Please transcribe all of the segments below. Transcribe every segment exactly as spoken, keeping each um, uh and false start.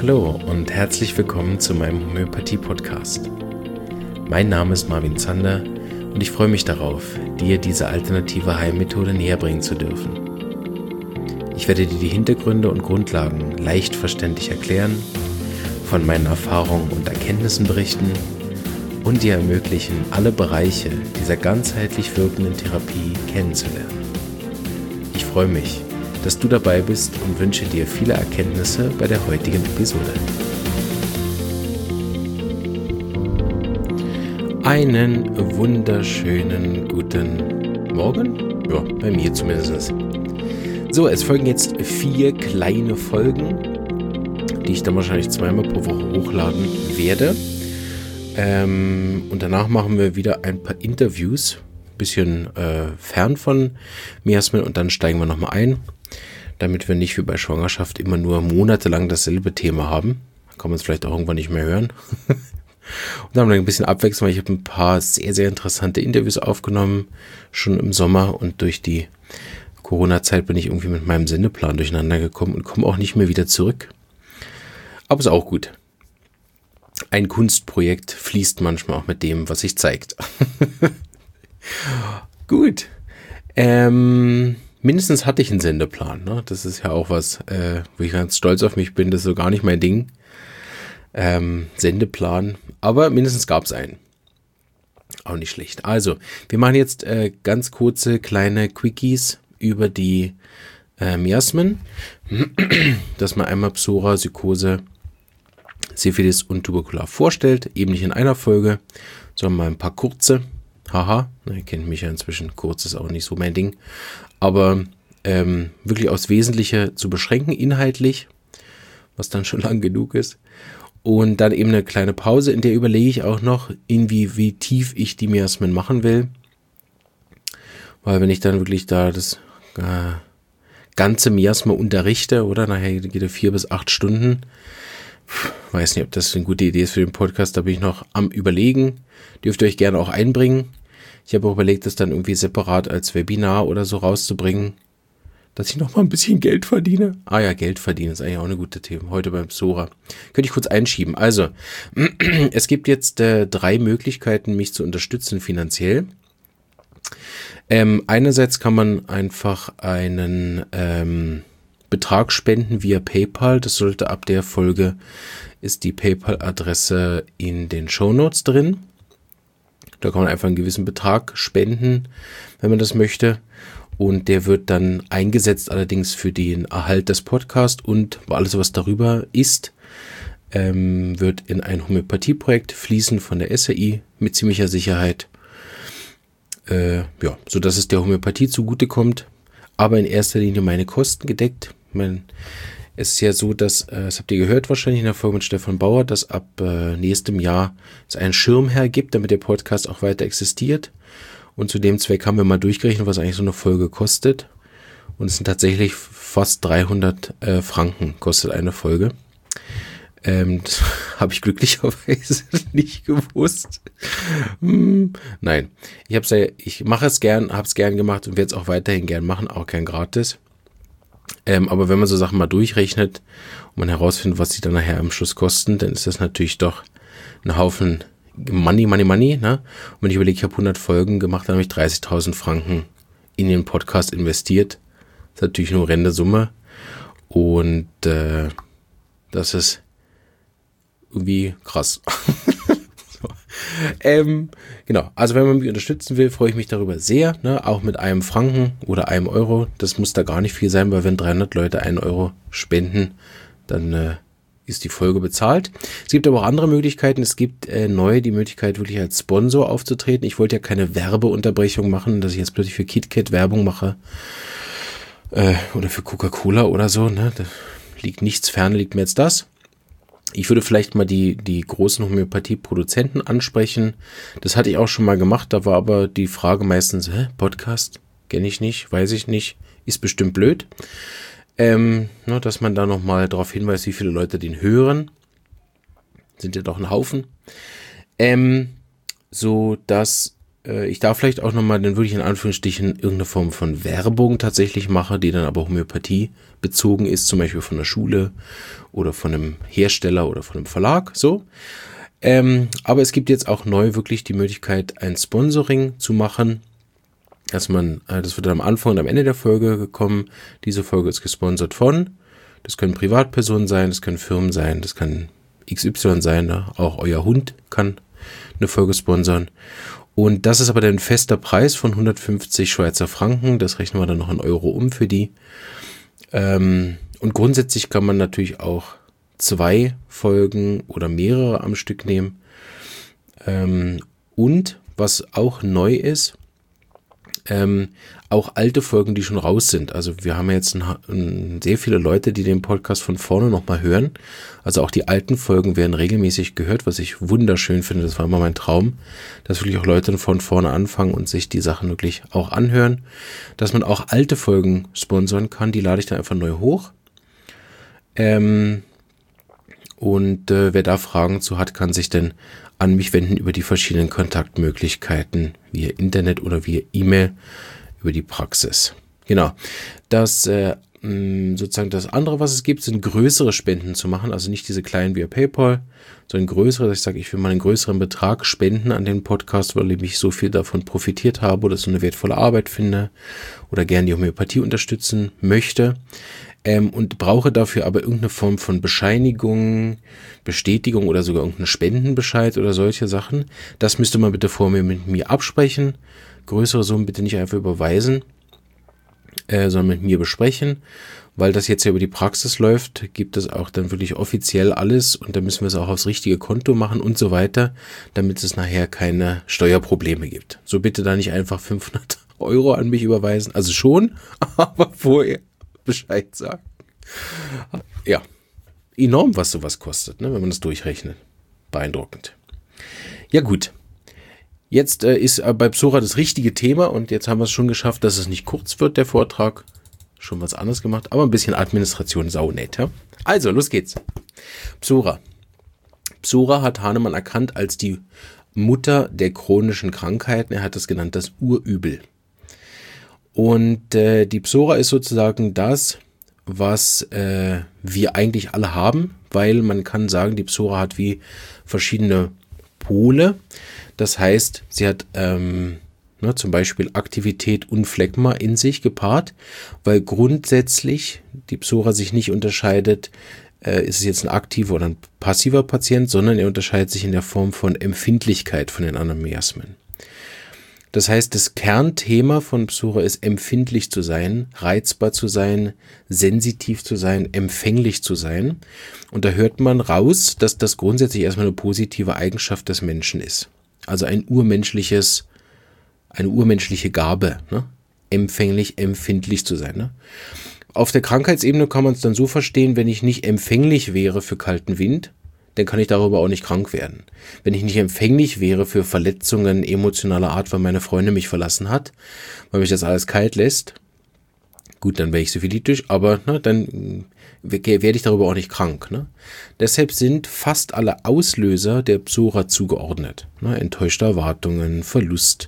Hallo und herzlich willkommen zu meinem Homöopathie-Podcast. Mein Name ist Marvin Zander und ich freue mich darauf, dir diese alternative Heilmethode näher bringen zu dürfen. Ich werde dir die Hintergründe und Grundlagen leicht verständlich erklären, von meinen Erfahrungen und Erkenntnissen berichten und dir ermöglichen, alle Bereiche dieser ganzheitlich wirkenden Therapie kennenzulernen. Ich freue mich, dass du dabei bist und wünsche dir viele Erkenntnisse bei der heutigen Episode. Einen wunderschönen guten Morgen, ja, bei mir zumindest. So, es folgen jetzt vier kleine Folgen, die ich dann wahrscheinlich zweimal pro Woche hochladen werde. Ähm, und danach machen wir wieder ein paar Interviews, ein bisschen äh, fern von Miasmen, und dann steigen wir nochmal ein, damit wir nicht wie bei Schwangerschaft immer nur monatelang dasselbe Thema haben. Da kann man es vielleicht auch irgendwann nicht mehr hören. Und dann haben wir ein bisschen Abwechslung, weil ich habe ein paar sehr, sehr interessante Interviews aufgenommen, schon im Sommer, und durch die Corona-Zeit bin ich irgendwie mit meinem Sendeplan durcheinander gekommen und komme auch nicht mehr wieder zurück. Aber ist auch gut. Ein Kunstprojekt fließt manchmal auch mit dem, was sich zeigt. Gut. Ähm... Mindestens hatte ich einen Sendeplan, ne? Das ist ja auch was, äh, wo ich ganz stolz auf mich bin. Das ist so gar nicht mein Ding. Ähm, Sendeplan. Aber mindestens gab es einen. Auch nicht schlecht. Also, wir machen jetzt äh, ganz kurze kleine Quickies über die äh, Miasmen. Dass man einmal Psora, Sykose, Syphilis und Tuberkular vorstellt. Eben nicht in einer Folge, sondern mal ein paar kurze. Haha, ihr kennt mich ja inzwischen. Kurz ist auch nicht so mein Ding. Aber ähm, wirklich aufs Wesentliche zu beschränken, inhaltlich, was dann schon lang genug ist. Und dann eben eine kleine Pause, in der überlege ich auch noch, irgendwie, wie tief ich die Miasmen machen will. Weil wenn ich dann wirklich da das äh, ganze Miasma unterrichte, oder nachher geht er vier bis acht Stunden. Weiß nicht, ob das eine gute Idee ist für den Podcast, da bin ich noch am Überlegen. Dürft ihr euch gerne auch einbringen. Ich habe auch überlegt, das dann irgendwie separat als Webinar oder so rauszubringen, dass ich noch mal ein bisschen Geld verdiene. Ah ja, Geld verdienen ist eigentlich auch eine gute Thema. Heute beim Psora. Könnte ich kurz einschieben. Also, es gibt jetzt äh, drei Möglichkeiten, mich zu unterstützen finanziell. Ähm, einerseits kann man einfach einen ähm, Betrag spenden via PayPal. Das sollte ab der Folge, ist die PayPal-Adresse in den Shownotes drin. Da kann man einfach einen gewissen Betrag spenden, wenn man das möchte. Und der wird dann eingesetzt allerdings für den Erhalt des Podcasts, und alles, was darüber ist, ähm, wird in ein Homöopathieprojekt fließen von der S R I mit ziemlicher Sicherheit. Äh, ja, sodass es der Homöopathie zugutekommt, aber in erster Linie meine Kosten gedeckt. Mein, es ist ja so, dass, äh, das habt ihr gehört wahrscheinlich in der Folge mit Stefan Bauer, dass ab äh, nächstem Jahr es einen Schirmherr gibt, damit der Podcast auch weiter existiert. Und zu dem Zweck haben wir mal durchgerechnet, was eigentlich so eine Folge kostet. Und es sind tatsächlich fast dreihundert äh, Franken kostet eine Folge. Ähm, das habe ich glücklicherweise nicht gewusst. Hm, nein, ich hab's ja, ich mache es gern, habe es gern gemacht und werde es auch weiterhin gern machen, auch gern gratis. Ähm, aber wenn man so Sachen mal durchrechnet und man herausfindet, was sie dann nachher am Schluss kosten, dann ist das natürlich doch ein Haufen Money, Money, Money. Ne? Und wenn ich überlege, ich habe hundert Folgen gemacht, dann habe ich dreißigtausend Franken in den Podcast investiert. Das ist natürlich eine horrende Summe. Und äh, das ist irgendwie krass. so. ähm, genau, also wenn man mich unterstützen will, freue ich mich darüber sehr, ne? Auch mit einem Franken oder einem Euro. Das muss da gar nicht viel sein, weil wenn dreihundert Leute einen Euro spenden, dann äh, ist die Folge bezahlt. Es gibt aber auch andere Möglichkeiten. Es gibt äh, neu die Möglichkeit, wirklich als Sponsor aufzutreten. Ich wollte ja keine Werbeunterbrechung machen, dass ich jetzt plötzlich für KitKat Werbung mache äh, oder für Coca-Cola oder so. Ne? Da liegt nichts fern, liegt mir jetzt das. Ich würde vielleicht mal die, die großen Homöopathie-Produzenten ansprechen. Das hatte ich auch schon mal gemacht, da war aber die Frage meistens, hä, Podcast? Kenne ich nicht, weiß ich nicht, ist bestimmt blöd. Ähm, ne, dass man da nochmal darauf hinweist, wie viele Leute den hören. Sind ja doch ein Haufen. Ähm, so dass äh, ich da vielleicht auch nochmal, dann würde ich in Anführungsstrichen irgendeine Form von Werbung tatsächlich mache, die dann aber Homöopathie bezogen ist, zum Beispiel von der Schule oder von einem Hersteller oder von einem Verlag, so. Ähm, aber es gibt jetzt auch neu wirklich die Möglichkeit, ein Sponsoring zu machen, dass man, äh, das wird am Anfang und am Ende der Folge gekommen, diese Folge ist gesponsert von, das können Privatpersonen sein, das können Firmen sein, das kann X Y sein, ne? Auch euer Hund kann eine Folge sponsern. Und das ist aber dann ein fester Preis von hundertfünfzig Schweizer Franken, das rechnen wir dann noch in Euro um für die. Ähm, und grundsätzlich kann man natürlich auch zwei Folgen oder mehrere am Stück nehmen. Ähm, und was auch neu ist, ähm, auch alte Folgen, die schon raus sind. Also wir haben jetzt ein, ein, sehr viele Leute, die den Podcast von vorne nochmal hören. Also auch die alten Folgen werden regelmäßig gehört, was ich wunderschön finde. Das war immer mein Traum, dass wirklich auch Leute von vorne anfangen und sich die Sachen wirklich auch anhören. Dass man auch alte Folgen sponsern kann, die lade ich dann einfach neu hoch. Ähm, und äh, wer da Fragen zu hat, kann sich dann an mich wenden über die verschiedenen Kontaktmöglichkeiten via Internet oder via E-Mail über die Praxis. Genau. Das äh, sozusagen das andere, was es gibt, sind größere Spenden zu machen, also nicht diese kleinen via PayPal, sondern größere, dass ich sage, ich will mal einen größeren Betrag spenden an den Podcast, weil ich so viel davon profitiert habe oder so eine wertvolle Arbeit finde oder gerne die Homöopathie unterstützen möchte. Ähm, und brauche dafür aber irgendeine Form von Bescheinigung, Bestätigung oder sogar irgendeinen Spendenbescheid oder solche Sachen. Das müsste man bitte vor mir mit mir absprechen. Größere Summen bitte nicht einfach überweisen, äh, sondern mit mir besprechen. Weil das jetzt ja über die Praxis läuft, gibt es auch dann wirklich offiziell alles und dann müssen wir es auch aufs richtige Konto machen und so weiter, damit es nachher keine Steuerprobleme gibt. So bitte da nicht einfach fünfhundert Euro an mich überweisen. Also schon, aber vorher Bescheid sagen. Ja, enorm, was sowas kostet, ne, wenn man das durchrechnet. Beeindruckend. Ja gut, jetzt äh, ist äh, bei Psora das richtige Thema und jetzt haben wir es schon geschafft, dass es nicht kurz wird, der Vortrag. Schon was anderes gemacht, aber ein bisschen Administration saunett. Ja? Also, los geht's. Psora. Psora hat Hahnemann erkannt als die Mutter der chronischen Krankheiten. Er hat das genannt, das Urübel. Und äh, die Psora ist sozusagen das, was äh, wir eigentlich alle haben, weil man kann sagen, die Psora hat wie verschiedene Pole. Das heißt, sie hat ähm, ne, zum Beispiel Aktivität und Phlegma in sich gepaart, weil grundsätzlich die Psora sich nicht unterscheidet, äh, ist es jetzt ein aktiver oder ein passiver Patient, sondern er unterscheidet sich in der Form von Empfindlichkeit von den anderen Miasmen. Das heißt, das Kernthema von Psora ist, empfindlich zu sein, reizbar zu sein, sensitiv zu sein, empfänglich zu sein. Und da hört man raus, dass das grundsätzlich erstmal eine positive Eigenschaft des Menschen ist. Also ein urmenschliches, eine urmenschliche Gabe, ne? Empfänglich, empfindlich zu sein. Ne? Auf der Krankheitsebene kann man es dann so verstehen, wenn ich nicht empfänglich wäre für kalten Wind, dann kann ich darüber auch nicht krank werden. Wenn ich nicht empfänglich wäre für Verletzungen emotionaler Art, weil meine Freundin mich verlassen hat, weil mich das alles kalt lässt, gut, dann wäre ich syphilitisch, aber ne, dann werde ich darüber auch nicht krank. Ne? Deshalb sind fast alle Auslöser der Psora zugeordnet. Ne? Enttäuschte Erwartungen, Verlust,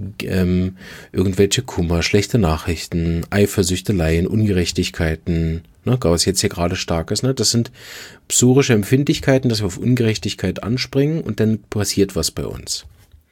ähm, irgendwelche Kummer, schlechte Nachrichten, Eifersüchteleien, Ungerechtigkeiten, ne, was jetzt hier gerade stark ist. Ne? Das sind psorische Empfindlichkeiten, dass wir auf Ungerechtigkeit anspringen und dann passiert was bei uns.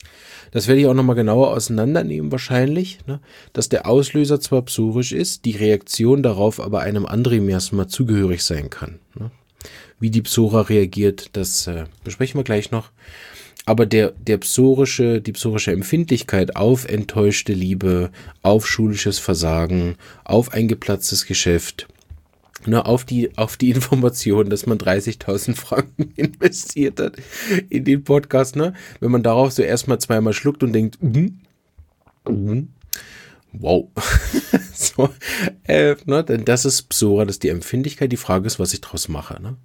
Das werde ich auch nochmal genauer auseinandernehmen wahrscheinlich, ne? Dass der Auslöser zwar psorisch ist, die Reaktion darauf aber einem anderen Miasma zugehörig sein kann. Ne? Wie die Psora reagiert, das äh, besprechen wir gleich noch. Aber der, der psorische, die psorische Empfindlichkeit auf enttäuschte Liebe, auf schulisches Versagen, auf ein geplatztes Geschäft, ne, auf die, auf die Information, dass man dreißigtausend Franken investiert hat in den Podcast, ne? Wenn man darauf so erstmal zweimal schluckt und denkt, mm, mm, wow, so, äh, ne, denn das ist Psora, das ist die Empfindlichkeit. Die Frage ist, was ich draus mache, ne?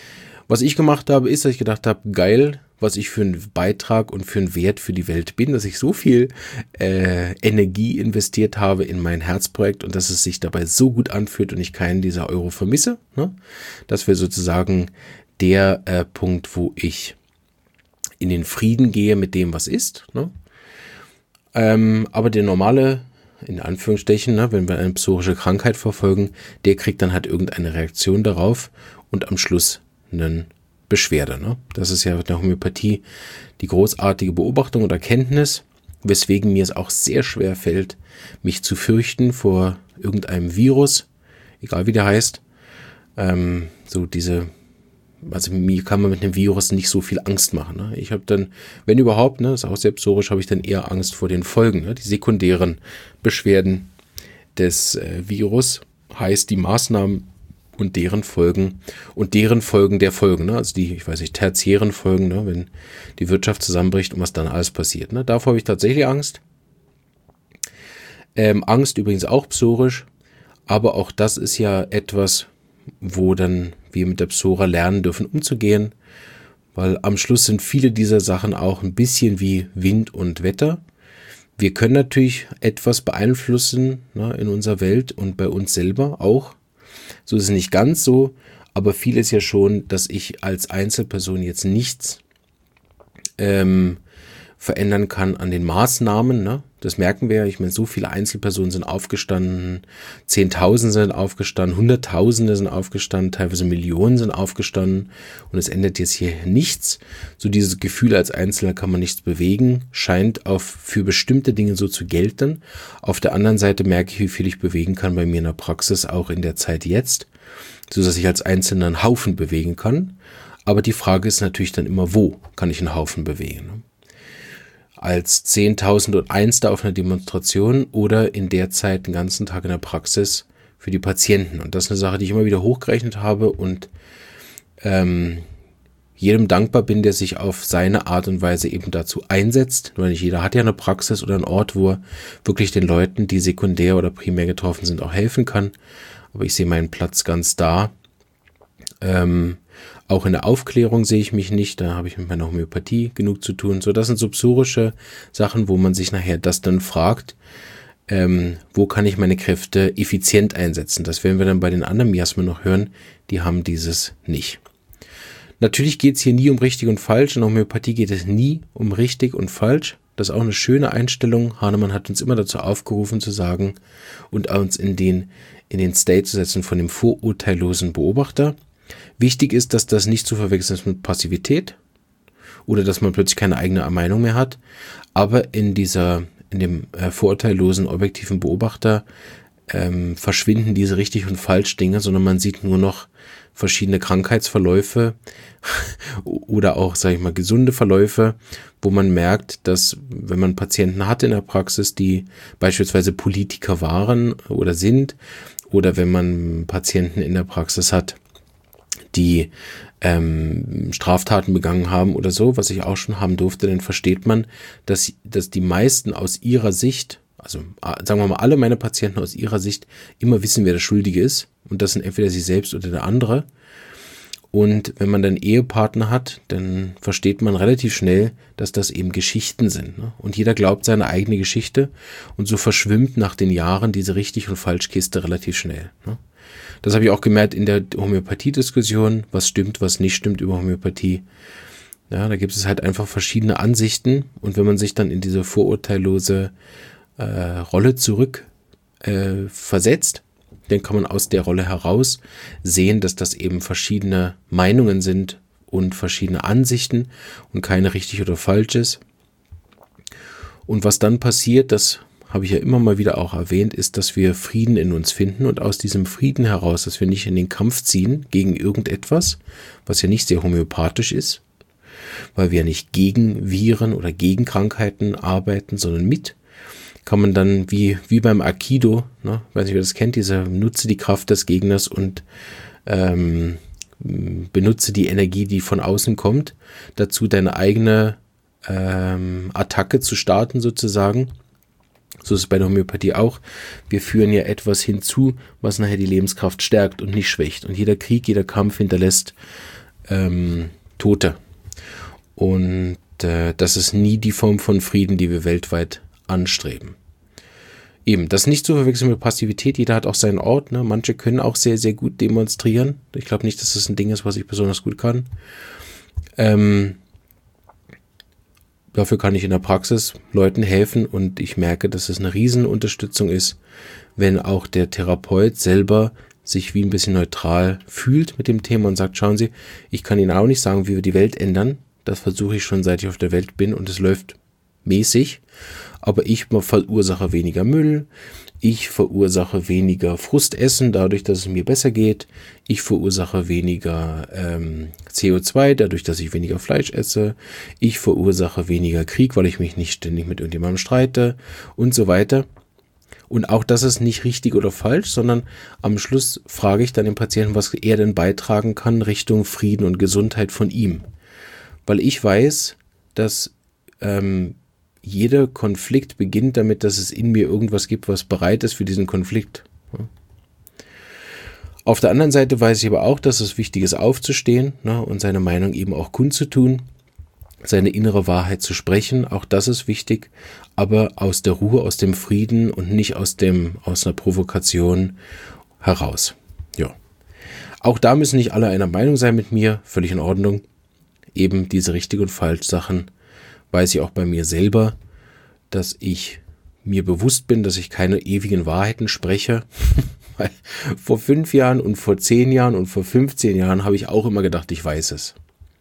Was ich gemacht habe, ist, dass ich gedacht habe, geil, was ich für einen Beitrag und für einen Wert für die Welt bin, dass ich so viel äh, Energie investiert habe in mein Herzprojekt und dass es sich dabei so gut anfühlt und ich keinen dieser Euro vermisse. Ne? Das wäre sozusagen der äh, Punkt, wo ich in den Frieden gehe mit dem, was ist. Ne? Ähm, aber der normale, in Anführungsstrichen, ne, wenn wir eine psorische Krankheit verfolgen, der kriegt dann halt irgendeine Reaktion darauf und am Schluss einen Beschwerde. Ne? Das ist ja in der Homöopathie die großartige Beobachtung und Erkenntnis, weswegen mir es auch sehr schwer fällt, mich zu fürchten vor irgendeinem Virus, egal wie der heißt. Ähm, so diese, also mir kann man mit einem Virus nicht so viel Angst machen. Ne? Ich habe dann, wenn überhaupt, ne, ist auch sehr psorisch, habe ich dann eher Angst vor den Folgen, ne? Die sekundären Beschwerden des äh, Virus, heißt die Maßnahmen und deren Folgen und deren Folgen der Folgen, ne? Also die, ich weiß nicht, tertiären Folgen, ne? Wenn die Wirtschaft zusammenbricht und was dann alles passiert. Ne? Davor habe ich tatsächlich Angst. Ähm, Angst übrigens auch psorisch, aber auch das ist ja etwas, wo dann wir mit der Psora lernen dürfen, umzugehen, weil am Schluss sind viele dieser Sachen auch ein bisschen wie Wind und Wetter. Wir können natürlich etwas beeinflussen, ne, in unserer Welt und bei uns selber auch. So ist es nicht ganz so, aber viel ist ja schon, dass ich als Einzelperson jetzt nichts ähm, verändern kann an den Maßnahmen. Ne? Das merken wir ja. Ich meine, so viele Einzelpersonen sind aufgestanden, Zehntausende sind aufgestanden, Hunderttausende sind aufgestanden, teilweise Millionen sind aufgestanden und es ändert jetzt hier nichts. So dieses Gefühl, als Einzelner kann man nichts bewegen, scheint auf für bestimmte Dinge so zu gelten. Auf der anderen Seite merke ich, wie viel ich bewegen kann bei mir in der Praxis, auch in der Zeit jetzt, so dass ich als Einzelner einen Haufen bewegen kann. Aber die Frage ist natürlich dann immer, wo kann ich einen Haufen bewegen? Ne? Als zehntausend und eins da auf einer Demonstration oder in der Zeit den ganzen Tag in der Praxis für die Patienten. Und das ist eine Sache, die ich immer wieder hochgerechnet habe und ähm, jedem dankbar bin, der sich auf seine Art und Weise eben dazu einsetzt. Weil nicht jeder hat ja eine Praxis oder einen Ort, wo er wirklich den Leuten, die sekundär oder primär getroffen sind, auch helfen kann. Aber ich sehe meinen Platz ganz da. Ähm, Auch in der Aufklärung sehe ich mich nicht, da habe ich mit meiner Homöopathie genug zu tun. So, das sind so psorische Sachen, wo man sich nachher das dann fragt, ähm, wo kann ich meine Kräfte effizient einsetzen. Das werden wir dann bei den anderen Miasmen noch hören, die haben dieses nicht. Natürlich geht es hier nie um richtig und falsch, in der Homöopathie geht es nie um richtig und falsch. Das ist auch eine schöne Einstellung. Hahnemann hat uns immer dazu aufgerufen zu sagen und uns in den, in den State zu setzen von dem vorurteillosen Beobachter. Wichtig ist, dass das nicht zu verwechseln ist mit Passivität oder dass man plötzlich keine eigene Meinung mehr hat. Aber in dieser, in dem äh, vorurteillosen, objektiven Beobachter ähm, verschwinden diese richtig und falsch Dinge, sondern man sieht nur noch verschiedene Krankheitsverläufe oder auch, sage ich mal, gesunde Verläufe, wo man merkt, dass wenn man Patienten hat in der Praxis, die beispielsweise Politiker waren oder sind, oder wenn man Patienten in der Praxis hat, die ähm, Straftaten begangen haben oder so, was ich auch schon haben durfte, dann versteht man, dass, dass die meisten aus ihrer Sicht, also sagen wir mal alle meine Patienten aus ihrer Sicht, immer wissen, wer der Schuldige ist. Und das sind entweder sie selbst oder der andere. Und wenn man dann Ehepartner hat, dann versteht man relativ schnell, dass das eben Geschichten sind. Ne? Und jeder glaubt seine eigene Geschichte und so verschwimmt nach den Jahren diese Richtig- und Falschkiste relativ schnell. Ne? Das habe ich auch gemerkt in der Homöopathie-Diskussion, was stimmt, was nicht stimmt über Homöopathie. Ja, da gibt es halt einfach verschiedene Ansichten und wenn man sich dann in diese vorurteillose äh, Rolle zurück äh, versetzt, dann kann man aus der Rolle heraus sehen, dass das eben verschiedene Meinungen sind und verschiedene Ansichten und keine richtig oder falsch ist. Und was dann passiert, das habe ich ja immer mal wieder auch erwähnt, ist, dass wir Frieden in uns finden und aus diesem Frieden heraus, dass wir nicht in den Kampf ziehen gegen irgendetwas, was ja nicht sehr homöopathisch ist, weil wir nicht gegen Viren oder gegen Krankheiten arbeiten, sondern mit, kann man dann wie, wie beim Aikido, ne, weiß nicht, wer das kennt, diese nutze die Kraft des Gegners und ähm, benutze die Energie, die von außen kommt, dazu deine eigene ähm, Attacke zu starten sozusagen. So ist es bei der Homöopathie auch. Wir führen ja etwas hinzu, was nachher die Lebenskraft stärkt und nicht schwächt. Und jeder Krieg, jeder Kampf hinterlässt ähm, Tote. Und äh, das ist nie die Form von Frieden, die wir weltweit anstreben. Eben, das nicht zu verwechseln mit Passivität. Jeder hat auch seinen Ort. Ne? Manche können auch sehr, sehr gut demonstrieren. Ich glaube nicht, dass das ein Ding ist, was ich besonders gut kann. Ähm, dafür kann ich in der Praxis Leuten helfen und ich merke, dass es eine Riesenunterstützung ist, wenn auch der Therapeut selber sich wie ein bisschen neutral fühlt mit dem Thema und sagt, schauen Sie, ich kann Ihnen auch nicht sagen, wie wir die Welt ändern. Das versuche ich schon, seit ich auf der Welt bin und es läuft mäßig. Aber ich verursache weniger Müll, ich verursache weniger Frustessen, dadurch, dass es mir besser geht. Ich verursache weniger ähm, C O zwei, dadurch, dass ich weniger Fleisch esse. Ich verursache weniger Krieg, weil ich mich nicht ständig mit irgendjemandem streite und so weiter. Und auch das ist nicht richtig oder falsch, sondern am Schluss frage ich dann den Patienten, was er denn beitragen kann Richtung Frieden und Gesundheit von ihm. Weil ich weiß, dass ähm, jeder Konflikt beginnt damit, dass es in mir irgendwas gibt, was bereit ist für diesen Konflikt. Auf der anderen Seite weiß ich aber auch, dass es wichtig ist, aufzustehen, ne, und seine Meinung eben auch kundzutun, seine innere Wahrheit zu sprechen. Auch das ist wichtig, aber aus der Ruhe, aus dem Frieden und nicht aus dem aus einer Provokation heraus. Ja. Auch da müssen nicht alle einer Meinung sein mit mir, völlig in Ordnung. Eben diese richtig und falsch Sachen weiß ich auch bei mir selber, dass ich mir bewusst bin, dass ich keine ewigen Wahrheiten spreche. Weil vor fünf Jahren und vor zehn Jahren und vor fünfzehn Jahren habe ich auch immer gedacht, ich weiß es.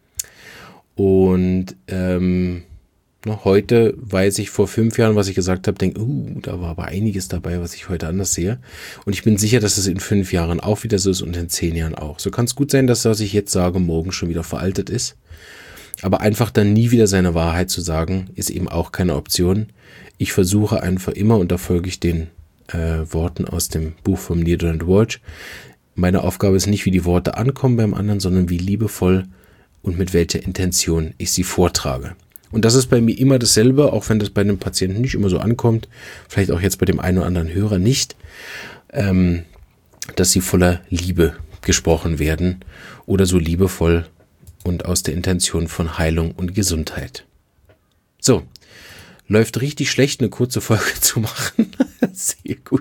Und ähm, noch heute weiß ich vor fünf Jahren, was ich gesagt habe, denke, uh, da war aber einiges dabei, was ich heute anders sehe. Und ich bin sicher, dass es in fünf Jahren auch wieder so ist und in zehn Jahren auch. So kann es gut sein, dass das, was ich jetzt sage, morgen schon wieder veraltet ist. Aber einfach dann nie wieder seine Wahrheit zu sagen, ist eben auch keine Option. Ich versuche einfach immer, und da folge ich den äh, Worten aus dem Buch vom Neil Donald Walsch, meine Aufgabe ist nicht, wie die Worte ankommen beim anderen, sondern wie liebevoll und mit welcher Intention ich sie vortrage. Und das ist bei mir immer dasselbe, auch wenn das bei einem Patienten nicht immer so ankommt, vielleicht auch jetzt bei dem einen oder anderen Hörer nicht, ähm, dass sie voller Liebe gesprochen werden oder so liebevoll und aus der Intention von Heilung und Gesundheit. So, läuft richtig schlecht, eine kurze Folge zu machen. Sehr gut.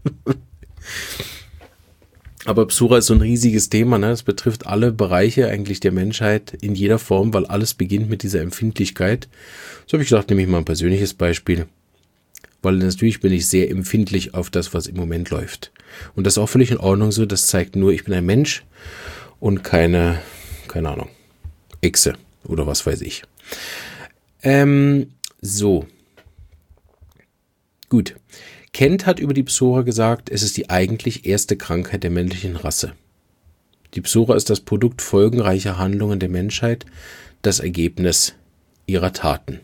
Aber Psora ist so ein riesiges Thema, ne? Das betrifft alle Bereiche eigentlich der Menschheit in jeder Form, weil alles beginnt mit dieser Empfindlichkeit. So habe ich gedacht, nehme ich mal ein persönliches Beispiel, weil natürlich bin ich sehr empfindlich auf das, was im Moment läuft. Und das ist auch völlig in Ordnung so, das zeigt nur, ich bin ein Mensch und keine, keine Ahnung, Echse oder was weiß ich. Ähm, so. Gut. Kent hat über die Psora gesagt, es ist die eigentlich erste Krankheit der männlichen Rasse. Die Psora ist das Produkt folgenreicher Handlungen der Menschheit, das Ergebnis ihrer Taten.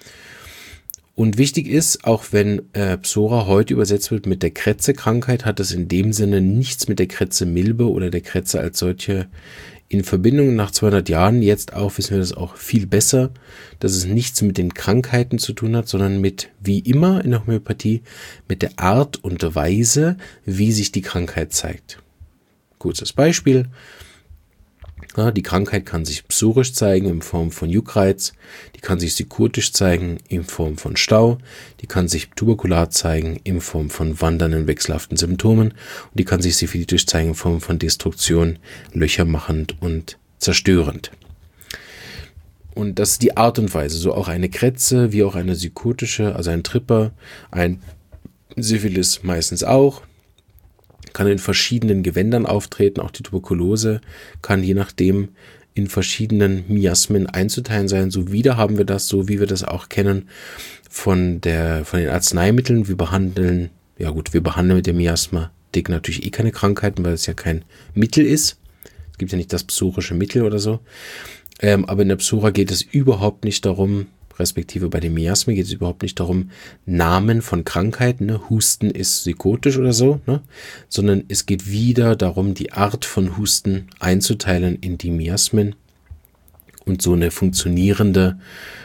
Und wichtig ist, auch wenn äh, Psora heute übersetzt wird mit der Krätze-Krankheit, hat es in dem Sinne nichts mit der Krätze-Milbe oder der Krätze als solche in Verbindung. Nach zweihundert Jahren, jetzt auch, wissen wir das auch viel besser, dass es nichts mit den Krankheiten zu tun hat, sondern mit, wie immer in der Homöopathie, mit der Art und Weise, wie sich die Krankheit zeigt. Kurzes Beispiel. Ja, die Krankheit kann sich psorisch zeigen in Form von Juckreiz, die kann sich psychotisch zeigen in Form von Stau, die kann sich tuberkular zeigen in Form von wandernden, wechselhaften Symptomen und die kann sich syphilitisch zeigen in Form von Destruktion, löchermachend und zerstörend. Und das ist die Art und Weise, so auch eine Krätze, wie auch eine psychotische, also ein Tripper, ein Syphilis meistens auch, kann in verschiedenen Gewändern auftreten, auch die Tuberkulose kann je nachdem in verschiedenen Miasmen einzuteilen sein. So wieder haben wir das, so wie wir das auch kennen von der von den Arzneimitteln. Wir behandeln, ja gut, wir behandeln mit dem Miasma-Dick natürlich eh keine Krankheiten, weil es ja kein Mittel ist. Es gibt ja nicht das psorische Mittel oder so. Ähm, aber in der Psora geht es überhaupt nicht darum, respektive bei den Miasmen geht es überhaupt nicht darum, Namen von Krankheiten, ne? Husten ist psychotisch oder so, ne? Sondern es geht wieder darum, die Art von Husten einzuteilen in die Miasmen und so eine funktionierende,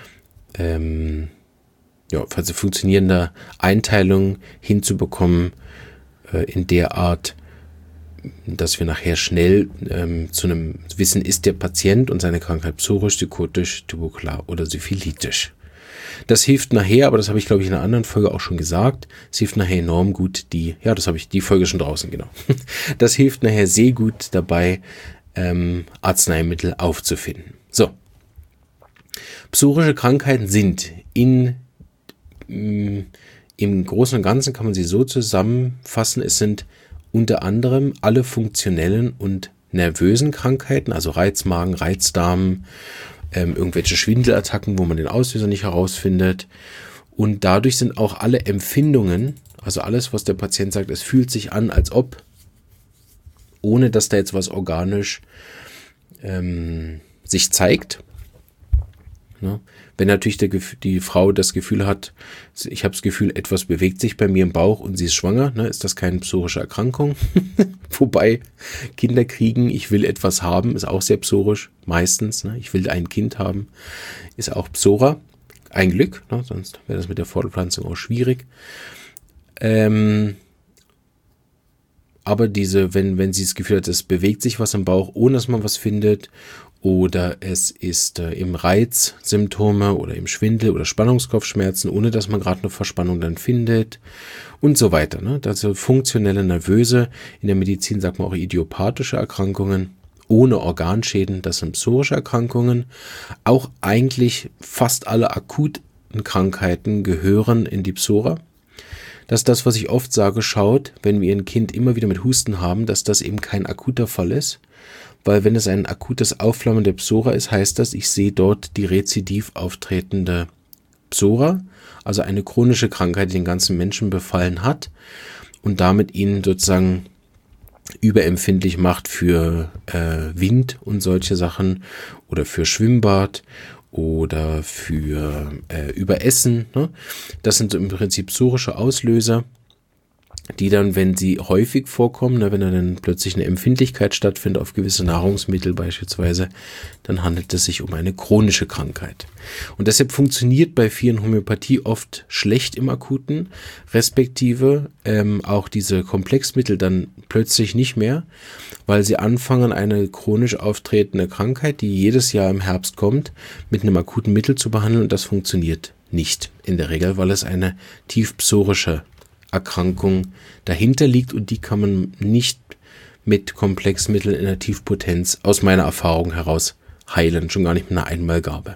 ähm, ja, also funktionierende Einteilung hinzubekommen, äh, in der Art, dass wir nachher schnell ähm, zu einem wissen, ist der Patient und seine Krankheit psorisch, psychotisch, tuberkular oder syphilitisch. Das hilft nachher, aber das habe ich glaube ich in einer anderen Folge auch schon gesagt, es hilft nachher enorm gut, die, ja das habe ich, die Folge schon draußen, genau. Das hilft nachher sehr gut dabei, ähm, Arzneimittel aufzufinden. So. Psorische Krankheiten sind in, mh, im Großen und Ganzen kann man sie so zusammenfassen, es sind unter anderem alle funktionellen und nervösen Krankheiten, also Reizmagen, Reizdarm, ähm, irgendwelche Schwindelattacken, wo man den Auslöser nicht herausfindet. Und dadurch sind auch alle Empfindungen, also alles, was der Patient sagt, es fühlt sich an, als ob, ohne dass da jetzt was organisch ähm, sich zeigt. Ja. Wenn natürlich der, die Frau das Gefühl hat, ich habe das Gefühl, etwas bewegt sich bei mir im Bauch und sie ist schwanger, ne, ist das keine psorische Erkrankung. Wobei Kinder kriegen, ich will etwas haben, ist auch sehr psorisch, meistens. Ne, ich will ein Kind haben, ist auch Psora. Ein Glück, ne, sonst wäre das mit der Fortpflanzung auch schwierig. Ähm, aber diese, wenn, wenn sie das Gefühl hat, es bewegt sich was im Bauch, ohne dass man was findet, oder es ist äh, im Reizsymptome oder im Schwindel oder Spannungskopfschmerzen, ohne dass man gerade eine Verspannung dann findet und so weiter. Ne? Also funktionelle nervöse, in der Medizin sagt man auch idiopathische Erkrankungen, ohne Organschäden, das sind psorische Erkrankungen. Auch eigentlich fast alle akuten Krankheiten gehören in die Psora. Das ist das, was ich oft sage, schaut, wenn wir ein Kind immer wieder mit Husten haben, dass das eben kein akuter Fall ist. Weil wenn es ein akutes Aufflammen der Psora ist, heißt das, ich sehe dort die rezidiv auftretende Psora, also eine chronische Krankheit, die den ganzen Menschen befallen hat und damit ihn sozusagen überempfindlich macht für äh, Wind und solche Sachen oder für Schwimmbad oder für äh, Überessen. Ne? Das sind so im Prinzip psorische Auslöser, die dann, wenn sie häufig vorkommen, ne, wenn dann plötzlich eine Empfindlichkeit stattfindet auf gewisse Nahrungsmittel beispielsweise, dann handelt es sich um eine chronische Krankheit. Und deshalb funktioniert bei vielen Homöopathie oft schlecht im Akuten, respektive ähm, auch diese Komplexmittel dann plötzlich nicht mehr, weil sie anfangen, eine chronisch auftretende Krankheit, die jedes Jahr im Herbst kommt, mit einem akuten Mittel zu behandeln, und das funktioniert nicht in der Regel, weil es eine tiefpsorische Erkrankung dahinter liegt und die kann man nicht mit Komplexmitteln in der Tiefpotenz aus meiner Erfahrung heraus heilen, schon gar nicht mit einer Einmalgabe.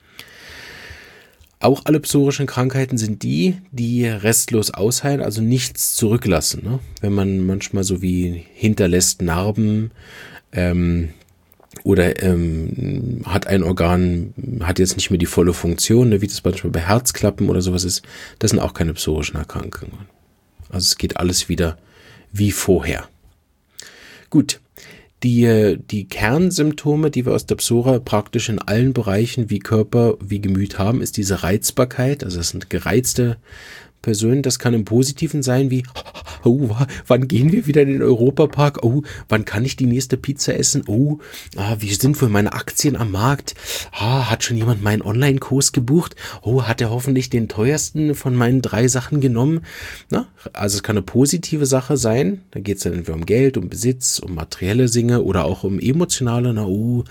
Auch alle psorischen Krankheiten sind die, die restlos ausheilen, also nichts zurücklassen. Ne? Wenn man manchmal so wie hinterlässt Narben ähm, oder ähm, hat ein Organ, hat jetzt nicht mehr die volle Funktion, ne, wie das manchmal bei Herzklappen oder sowas ist, das sind auch keine psorischen Erkrankungen. Also es geht alles wieder wie vorher. Gut, die, die Kernsymptome, die wir aus der Psora praktisch in allen Bereichen wie Körper, wie Gemüt haben, ist diese Reizbarkeit. Also das sind gereizte Personen. Das kann im Positiven sein wie, oh, wann gehen wir wieder in den Europapark? Oh, wann kann ich die nächste Pizza essen? Oh, ah, wie sind wohl meine Aktien am Markt? Ah, hat schon jemand meinen Online-Kurs gebucht? Oh, hat er hoffentlich den teuersten von meinen drei Sachen genommen? Na, also es kann eine positive Sache sein. Da geht es dann entweder um Geld, um Besitz, um materielle Dinge oder auch um emotionale. Na, oh,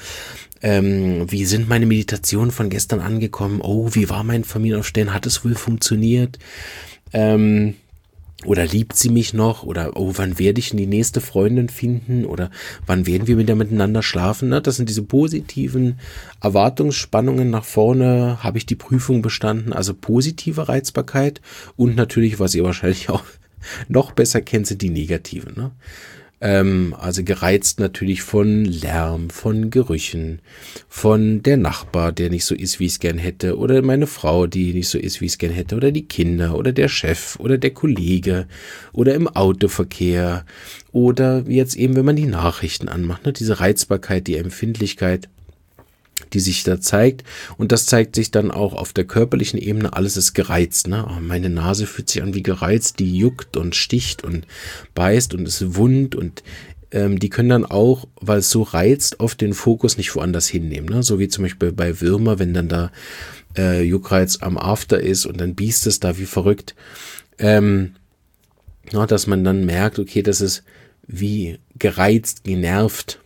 ähm, wie sind meine Meditationen von gestern angekommen? Oh, wie war mein Familienaufstehen? Hat es wohl funktioniert? Ähm, oder liebt sie mich noch? Oder oh, wann werde ich denn die nächste Freundin finden? Oder wann werden wir wieder miteinander schlafen? Ne? Das sind diese positiven Erwartungsspannungen nach vorne. Habe ich die Prüfung bestanden? Also positive Reizbarkeit. Und natürlich, was ihr wahrscheinlich auch noch besser kennt, sind die negativen. Ne? Ähm, also gereizt natürlich von Lärm, von Gerüchen, von der Nachbar, der nicht so ist, wie ich es gern hätte, oder meine Frau, die nicht so ist, wie ich es gern hätte, oder die Kinder, oder der Chef, oder der Kollege, oder im Autoverkehr, oder jetzt eben, wenn man die Nachrichten anmacht, ne, diese Reizbarkeit, die Empfindlichkeit, die sich da zeigt, und das zeigt sich dann auch auf der körperlichen Ebene, alles ist gereizt, ne? Oh, meine Nase fühlt sich an wie gereizt, die juckt und sticht und beißt und ist wund, und ähm, die können dann auch, weil es so reizt, oft den Fokus nicht woanders hinnehmen, ne? So wie zum Beispiel bei Würmer, wenn dann da äh, Juckreiz am After ist und dann biest es da wie verrückt, ähm, ja, dass man dann merkt, okay, das ist wie gereizt, genervt.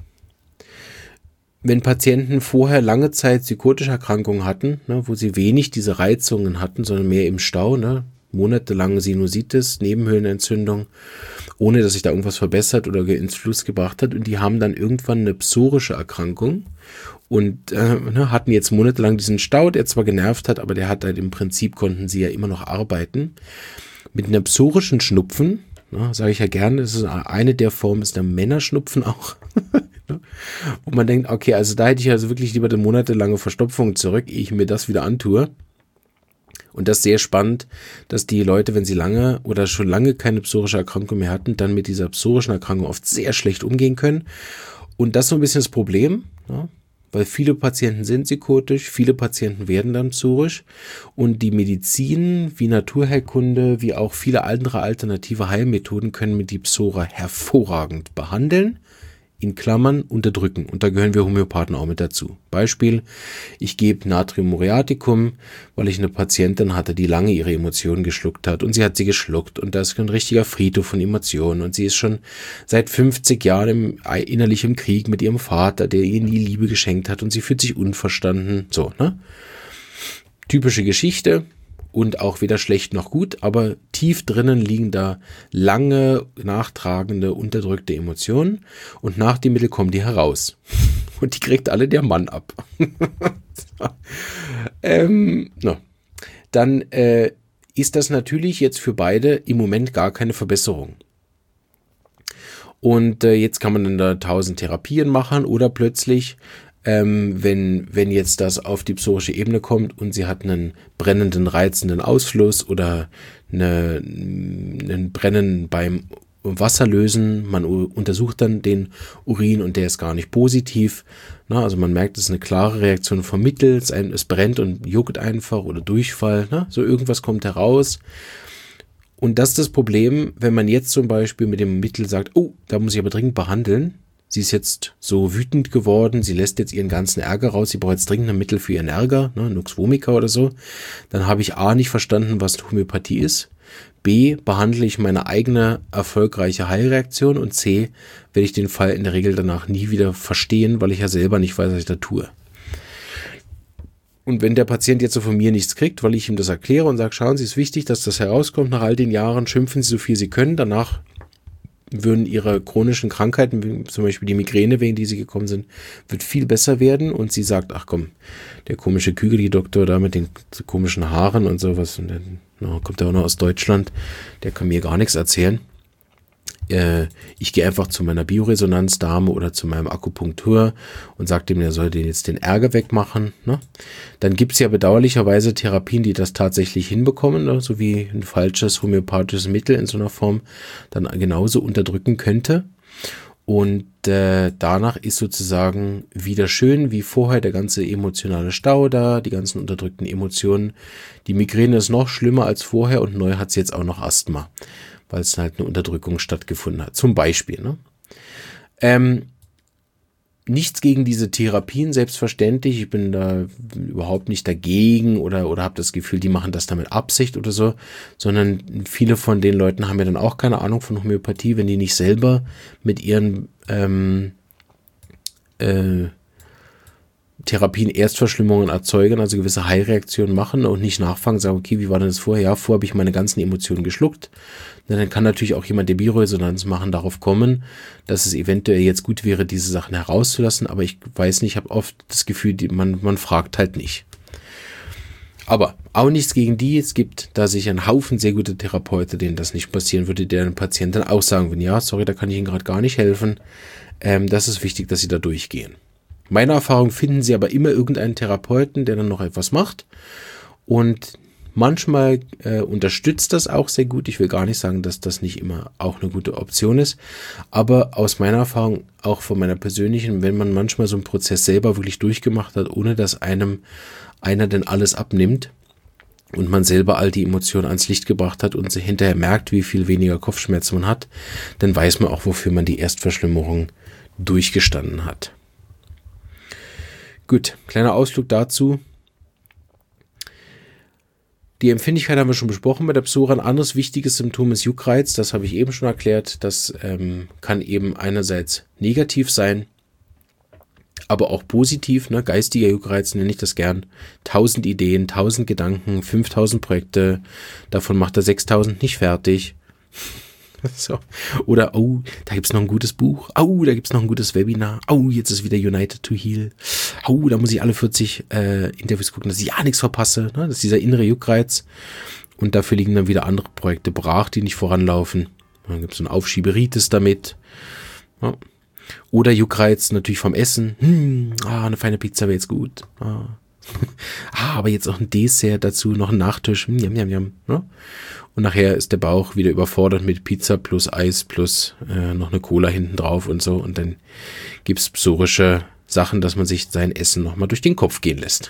Wenn Patienten vorher lange Zeit psychotische Erkrankungen hatten, ne, wo sie wenig diese Reizungen hatten, sondern mehr im Stau, ne, monatelange Sinusitis, Nebenhöhlenentzündung, ohne dass sich da irgendwas verbessert oder ins Fluss gebracht hat, und die haben dann irgendwann eine psorische Erkrankung und äh, ne, hatten jetzt monatelang diesen Stau, der zwar genervt hat, aber der hat halt im Prinzip, konnten sie ja immer noch arbeiten. Mit einem psorischen Schnupfen, ne, sage ich ja gerne, das ist eine der Formen, ist der Männerschnupfen auch. Wo man denkt, okay, also da hätte ich also wirklich lieber eine monatelange Verstopfung zurück, ehe ich mir das wieder antue. Und das ist sehr spannend, dass die Leute, wenn sie lange oder schon lange keine psorische Erkrankung mehr hatten, dann mit dieser psorischen Erkrankung oft sehr schlecht umgehen können. Und das ist so ein bisschen das Problem, ja, weil viele Patienten sind psychotisch, viele Patienten werden dann psorisch. Und die Medizin, wie Naturheilkunde, wie auch viele andere alternative Heilmethoden können mit die Psora hervorragend behandeln. In Klammern unterdrücken. Und da gehören wir Homöopathen auch mit dazu. Beispiel, ich gebe Natrium muriaticum, weil ich eine Patientin hatte, die lange ihre Emotionen geschluckt hat. Und sie hat sie geschluckt. Und das ist ein richtiger Friedhof von Emotionen. Und sie ist schon seit fünfzig Jahren im, innerlich im Krieg mit ihrem Vater, der ihr nie Liebe geschenkt hat. Und sie fühlt sich unverstanden. So, ne? Typische Geschichte. Und auch weder schlecht noch gut, aber tief drinnen liegen da lange, nachtragende, unterdrückte Emotionen und nach dem Mittel kommen die heraus. Und die kriegt alle der Mann ab. ähm, no. Dann äh, ist das natürlich jetzt für beide im Moment gar keine Verbesserung. Und äh, jetzt kann man dann da tausend Therapien machen oder plötzlich Ähm, wenn, wenn jetzt das auf die psorische Ebene kommt und sie hat einen brennenden, reizenden Ausfluss oder eine, einen Brennen beim Wasserlösen, man untersucht dann den Urin und der ist gar nicht positiv. Na, also man merkt, es ist eine klare Reaktion vom Mittel, es, ein, es brennt und juckt einfach oder Durchfall, na, so irgendwas kommt heraus. Und das ist das Problem, wenn man jetzt zum Beispiel mit dem Mittel sagt, oh, da muss ich aber dringend behandeln. Sie ist jetzt so wütend geworden, sie lässt jetzt ihren ganzen Ärger raus, sie braucht jetzt dringend ein Mittel für ihren Ärger, ne, Nux vomica oder so. Dann habe ich A, nicht verstanden, was Homöopathie ist. B, behandle ich meine eigene erfolgreiche Heilreaktion. Und C, werde ich den Fall in der Regel danach nie wieder verstehen, weil ich ja selber nicht weiß, was ich da tue. Und wenn der Patient jetzt so von mir nichts kriegt, weil ich ihm das erkläre und sage, schauen Sie, es ist wichtig, dass das herauskommt nach all den Jahren, schimpfen Sie so viel Sie können, danach würden ihre chronischen Krankheiten, wie zum Beispiel die Migräne, wegen die sie gekommen sind, wird viel besser werden. Und sie sagt, ach komm, der komische Kügeli-Doktor da mit den komischen Haaren und sowas, und dann no, kommt er auch noch aus Deutschland, der kann mir gar nichts erzählen. Äh, ich gehe einfach zu meiner Bioresonanzdame oder zu meinem Akupunktur und sage dem, der soll den jetzt den Ärger wegmachen. Ne? Dann gibt es ja bedauerlicherweise Therapien, die das tatsächlich hinbekommen, ne? So wie ein falsches homöopathisches Mittel in so einer Form dann genauso unterdrücken könnte. Und äh, danach ist sozusagen wieder schön wie vorher der ganze emotionale Stau da, die ganzen unterdrückten Emotionen. Die Migräne ist noch schlimmer als vorher und neu hat es jetzt auch noch Asthma, weil es halt eine Unterdrückung stattgefunden hat. Zum Beispiel. Ne? Ähm, nichts gegen diese Therapien, selbstverständlich. Ich bin da überhaupt nicht dagegen oder, oder habe das Gefühl, die machen das da mit Absicht oder so, sondern viele von den Leuten haben ja dann auch keine Ahnung von Homöopathie, wenn die nicht selber mit ihren ähm, äh, Therapien Erstverschlimmungen erzeugen, also gewisse Heilreaktionen machen und nicht nachfragen, sagen, okay, wie war denn das vorher? Ja, vorher habe ich meine ganzen Emotionen geschluckt. Dann kann natürlich auch jemand, der Bioresonanz machen, darauf kommen, dass es eventuell jetzt gut wäre, diese Sachen herauszulassen, aber ich weiß nicht, ich habe oft das Gefühl, die, man, man fragt halt nicht. Aber auch nichts gegen die, es gibt da sicher einen Haufen sehr gute Therapeuten, denen das nicht passieren würde, der den Patienten auch sagen würden, ja, sorry, da kann ich Ihnen gerade gar nicht helfen. Ähm, das ist wichtig, dass Sie da durchgehen. Meiner Erfahrung finden Sie aber immer irgendeinen Therapeuten, der dann noch etwas macht, und manchmal äh, unterstützt das auch sehr gut. Ich will gar nicht sagen, dass das nicht immer auch eine gute Option ist, aber aus meiner Erfahrung, auch von meiner persönlichen, wenn man manchmal so einen Prozess selber wirklich durchgemacht hat, ohne dass einem einer denn alles abnimmt und man selber all die Emotionen ans Licht gebracht hat und sich hinterher merkt, wie viel weniger Kopfschmerzen man hat, dann weiß man auch, wofür man die Erstverschlimmerung durchgestanden hat. Gut, kleiner Ausflug dazu. Die Empfindlichkeit haben wir schon besprochen bei der Psora. Ein anderes wichtiges Symptom ist Juckreiz. Das habe ich eben schon erklärt. Das ähm, kann eben einerseits negativ sein, aber auch positiv. Ne? Geistiger Juckreiz nenne ich das gern. Tausend Ideen, tausend Gedanken, fünftausend Projekte. Davon macht er sechstausend nicht fertig. So. Oder, oh, da gibt's noch ein gutes Buch. Oh, da gibt's noch ein gutes Webinar. Oh, jetzt ist wieder United to Heal. Oh, da muss ich alle vierzig äh, Interviews gucken, dass ich ja nichts verpasse. Ne? Das ist dieser innere Juckreiz. Und dafür liegen dann wieder andere Projekte brach, die nicht voranlaufen. Dann gibt's so ein Aufschieberitis damit. Ja. Oder Juckreiz natürlich vom Essen. Hm, ah, eine feine Pizza wäre jetzt gut. Ah. ah, aber jetzt auch ein Dessert dazu, noch ein Nachtisch. Hm, jam, jam, jam. Ja? Und nachher ist der Bauch wieder überfordert mit Pizza plus Eis plus äh, noch eine Cola hinten drauf und so. Und dann gibt's psorische Sachen, dass man sich sein Essen nochmal durch den Kopf gehen lässt.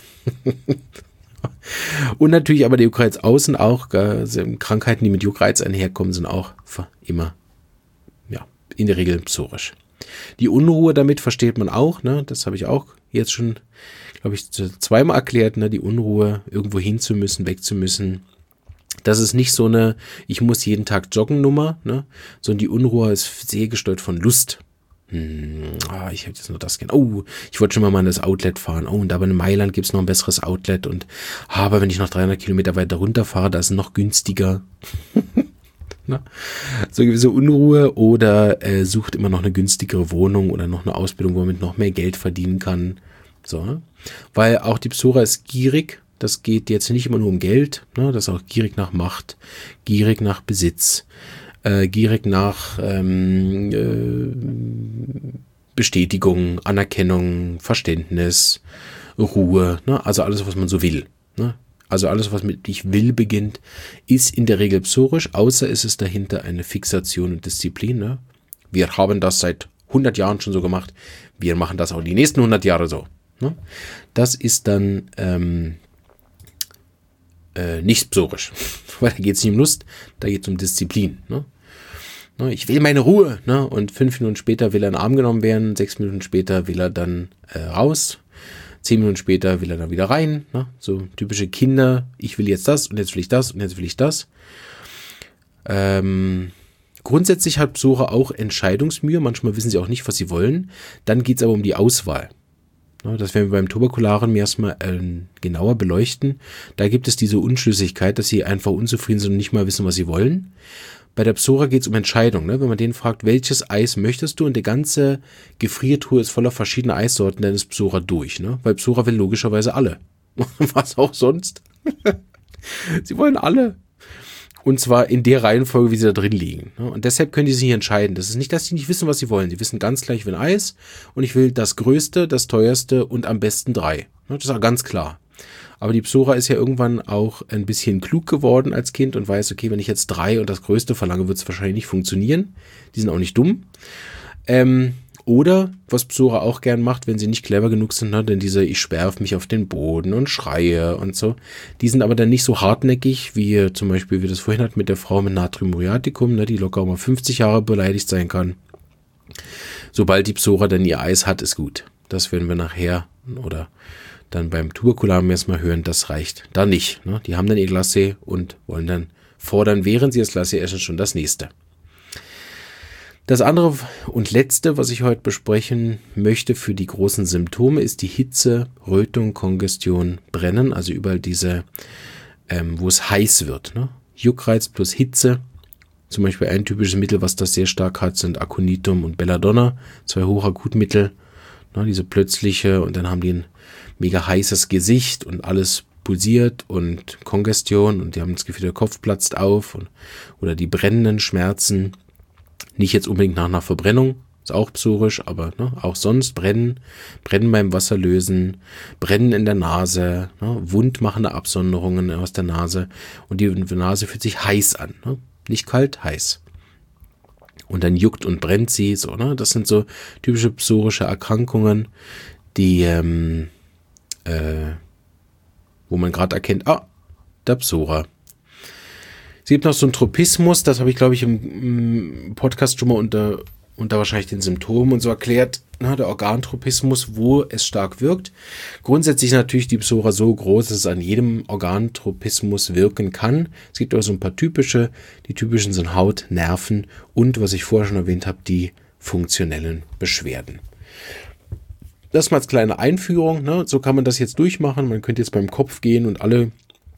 Und natürlich aber der Juckreiz außen auch. Also Krankheiten, die mit Juckreiz einherkommen, sind auch immer, ja, in der Regel psorisch. Die Unruhe damit versteht man auch, ne? Das habe ich auch jetzt schon, glaube ich, zweimal erklärt, ne? Die Unruhe, irgendwo hin zu müssen, weg zu müssen. Das ist nicht so eine, ich muss jeden Tag joggen Nummer, ne? Sondern die Unruhe ist sehr gesteuert von Lust. Hm, ah, ich hätte jetzt nur das gerne. Oh, ich wollte schon mal mal in das Outlet fahren. Oh, und da in Mailand gibt es noch ein besseres Outlet. Und ah, aber wenn ich noch dreihundert Kilometer weiter runterfahre, da ist es noch günstiger. Na? So gewisse Unruhe oder äh, sucht immer noch eine günstigere Wohnung oder noch eine Ausbildung, wo man mit noch mehr Geld verdienen kann. So, ne? Weil auch die Psora ist gierig. Das geht jetzt nicht immer nur um Geld, ne? Das ist auch gierig nach Macht, gierig nach Besitz, äh, gierig nach ähm, äh, Bestätigung, Anerkennung, Verständnis, Ruhe, ne? Also alles, was man so will. Ne? Also alles, was mit ich will beginnt, ist in der Regel psorisch, außer ist es dahinter eine Fixation und Disziplin. Ne? Wir haben das seit hundert Jahren schon so gemacht, wir machen das auch die nächsten hundert Jahre so. Ne? Das ist dann ähm, Äh, nicht psorisch, weil da geht es nicht um Lust, da geht es um Disziplin. Ne? Ne, ich will meine Ruhe, ne? Und fünf Minuten später will er in den Arm genommen werden, sechs Minuten später will er dann äh, raus, zehn Minuten später will er dann wieder rein. Ne? So typische Kinder, ich will jetzt das und jetzt will ich das und jetzt will ich das. Ähm, grundsätzlich hat Psora auch Entscheidungsmühe, manchmal wissen sie auch nicht, was sie wollen. Dann geht es aber um die Auswahl. Das werden wir beim Tuberkularen erstmal äh, genauer beleuchten. Da gibt es diese Unschlüssigkeit, dass sie einfach unzufrieden sind und nicht mal wissen, was sie wollen. Bei der Psora geht es um Entscheidung. Ne? Wenn man den fragt, welches Eis möchtest du? Und die ganze Gefriertruhe ist voller verschiedener Eissorten, dann ist Psora durch. Ne? Weil Psora will logischerweise alle. Was auch sonst. Sie wollen alle. Und zwar in der Reihenfolge, wie sie da drin liegen. Und deshalb können die sich nicht entscheiden. Das ist nicht, dass sie nicht wissen, was sie wollen. Die wissen ganz gleich, ich will Eis und ich will das Größte, das Teuerste und am besten drei. Das ist auch ganz klar. Aber die Psora ist ja irgendwann auch ein bisschen klug geworden als Kind und weiß, okay, wenn ich jetzt drei und das Größte verlange, wird es wahrscheinlich nicht funktionieren. Die sind auch nicht dumm. Ähm, Oder, was Psora auch gern macht, wenn sie nicht clever genug sind, ne, denn diese, ich sperre mich auf den Boden und schreie und so, die sind aber dann nicht so hartnäckig, wie zum Beispiel, wie das vorhin hat mit der Frau mit Natrium muriaticum, ne, die locker mal fünfzig Jahre beleidigt sein kann. Sobald die Psora dann ihr Eis hat, ist gut. Das werden wir nachher oder dann beim Tuberkularen erstmal hören, das reicht da nicht. Ne? Die haben dann ihr Glacé und wollen dann fordern, während sie das Glacé essen, schon das nächste. Das andere und letzte, was ich heute besprechen möchte für die großen Symptome, ist die Hitze, Rötung, Kongestion, Brennen, also überall diese, ähm, wo es heiß wird. Ne? Juckreiz plus Hitze, zum Beispiel ein typisches Mittel, was das sehr stark hat, sind Aconitum und Belladonna, zwei Hochakutmittel, ne? Diese plötzliche, und dann haben die ein mega heißes Gesicht und alles pulsiert und Kongestion und die haben das Gefühl, der Kopf platzt auf und, oder die brennenden Schmerzen. Nicht jetzt unbedingt nach einer Verbrennung, ist auch psorisch, aber ne, auch sonst brennen, brennen beim Wasserlösen, brennen in der Nase, ne, wundmachende Absonderungen aus der Nase und die Nase fühlt sich heiß an, ne? Nicht kalt, heiß. Und dann juckt und brennt sie, so, ne? Das sind so typische psorische Erkrankungen, die, ähm, äh, wo man gerade erkennt, ah, der Psora. Es gibt noch so einen Tropismus, das habe ich, glaube ich, im, im Podcast schon mal unter, unter wahrscheinlich den Symptomen und so erklärt, ne, der Organtropismus, wo es stark wirkt. Grundsätzlich natürlich die Psora so groß, dass es an jedem Organtropismus wirken kann. Es gibt aber so ein paar typische, die typischen sind Haut, Nerven und, was ich vorher schon erwähnt habe, die funktionellen Beschwerden. Das mal als kleine Einführung, ne? So kann man das jetzt durchmachen. Man könnte jetzt beim Kopf gehen und alle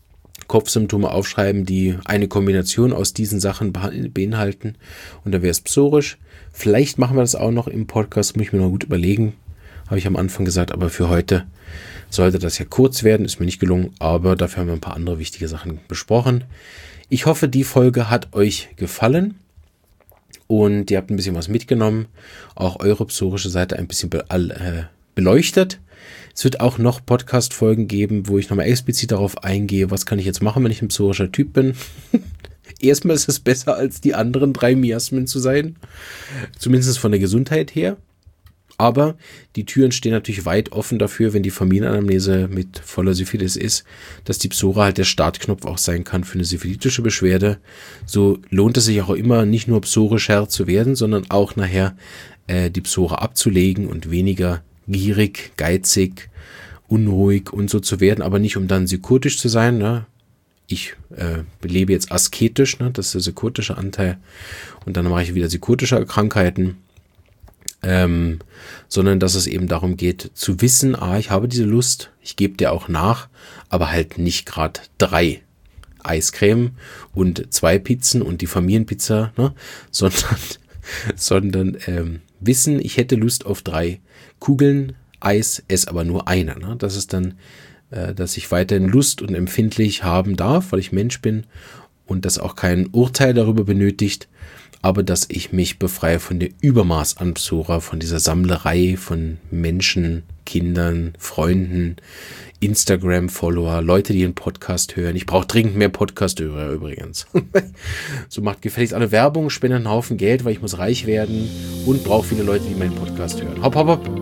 Kopfsymptome aufschreiben, die eine Kombination aus diesen Sachen beinhalten. Und dann wäre es psorisch. Vielleicht machen wir das auch noch im Podcast, muss ich mir noch gut überlegen. Habe ich am Anfang gesagt, aber für heute sollte das ja kurz werden. Ist mir nicht gelungen, aber dafür haben wir ein paar andere wichtige Sachen besprochen. Ich hoffe, die Folge hat euch gefallen und ihr habt ein bisschen was mitgenommen. Auch eure psorische Seite ein bisschen be- äh, beleuchtet. Es wird auch noch Podcast-Folgen geben, wo ich nochmal explizit darauf eingehe, was kann ich jetzt machen, wenn ich ein psorischer Typ bin. Erstmal ist es besser, als die anderen drei Miasmen zu sein. Zumindest von der Gesundheit her. Aber die Türen stehen natürlich weit offen dafür, wenn die Familienanamnese mit voller Syphilis ist, dass die Psora halt der Startknopf auch sein kann für eine syphilitische Beschwerde. So lohnt es sich auch immer, nicht nur psorischer zu werden, sondern auch nachher äh, die Psora abzulegen und weniger gierig, geizig, unruhig und so zu werden, aber nicht um dann psychotisch zu sein. Ne? Ich äh, lebe jetzt asketisch, ne? Das ist der psychotische Anteil, und dann mache ich wieder psychotische Krankheiten, ähm, sondern dass es eben darum geht, zu wissen, ah, ich habe diese Lust, ich gebe dir auch nach, aber halt nicht gerade drei Eiscreme und zwei Pizzen und die Familienpizza, ne? sondern, sondern ähm, wissen, ich hätte Lust auf drei Kugeln Eis, esse aber nur eine. Ne? Das ist dann, äh, dass ich weiterhin Lust und empfindlich haben darf, weil ich Mensch bin und das auch kein Urteil darüber benötigt, aber dass ich mich befreie von der Übermaß an Psora, von dieser Sammlerei von Menschen, Kindern, Freunden, Instagram-Follower, Leute, die einen Podcast hören. Ich brauche dringend mehr Podcast-Hörer übrigens. So macht gefälligst alle Werbung, spendet einen Haufen Geld, weil ich muss reich werden und brauche viele Leute, die meinen Podcast hören. Hopp, hopp, hopp.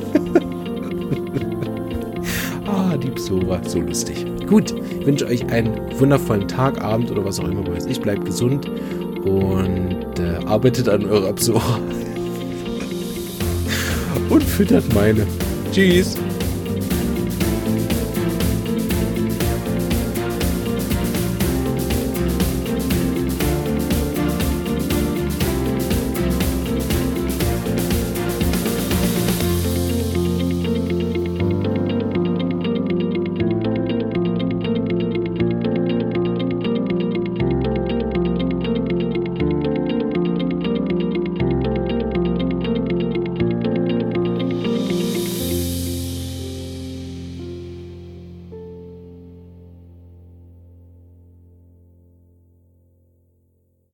Ah, die Psora, so lustig. Gut, ich wünsche euch einen wundervollen Tag, Abend oder was auch immer. Ich bleibt gesund und äh, arbeitet an eurer Psora und füttert meine. Tschüss.